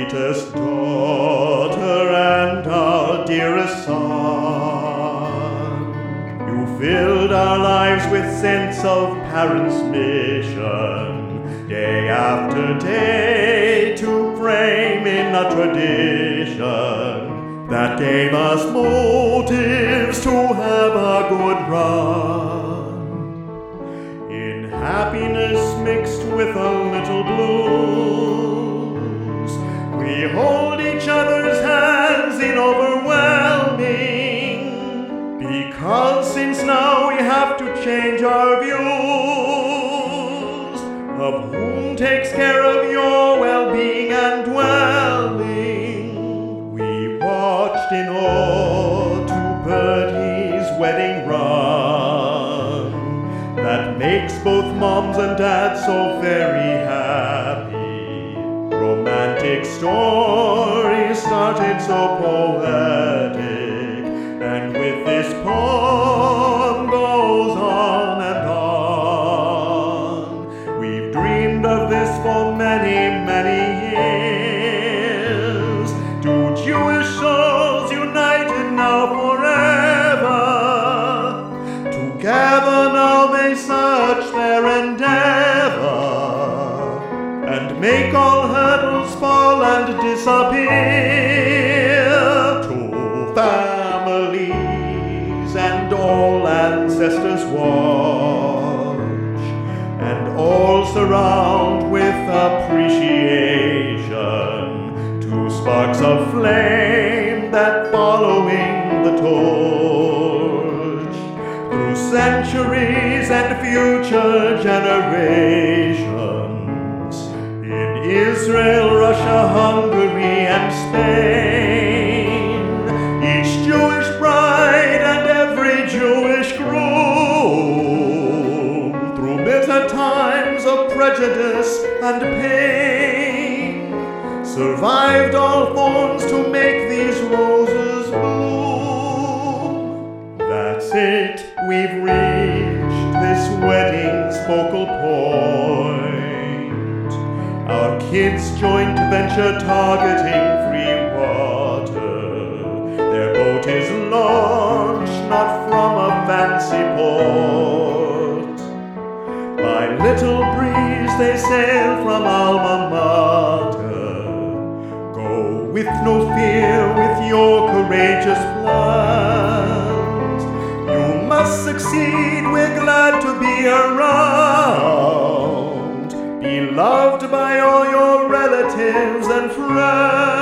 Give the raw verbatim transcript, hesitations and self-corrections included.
sweetest daughter and our dearest son. You filled our lives with sense of parents' mission, day after day to frame in a tradition that gave us motives to have a good run. In happiness mixed with a little blues, we hold each other's hands in overwhelming, because since now we have to change our views of whom takes care of your well-being and dwelling. We watched in awe to Bertie's wedding run that makes both moms and dads so very happy. Romantic stories started so poetic, and with this poem goes on and on. We've dreamed of this for many, many years. Two Jewish souls united now forever. Together now they search their endeavor and make all hurdles fall and disappear. To families and all ancestors watch, and all surround with appreciation two sparks of flame that following the torch through centuries and future generations, in Israel, Russia, Hungary, and Spain, each Jewish bride and every Jewish groom, through bitter times of prejudice and pain, survived all thorns to make these roses bloom. That's it, we've reached this wedding's focal point. Our kids' joint venture targeting free water. Their boat is launched not from a fancy port. By little breeze they sail from Alma Mater. Go with no fear with your courageous plans. You must succeed, we're glad to be around. Be loved by all your relatives and friends.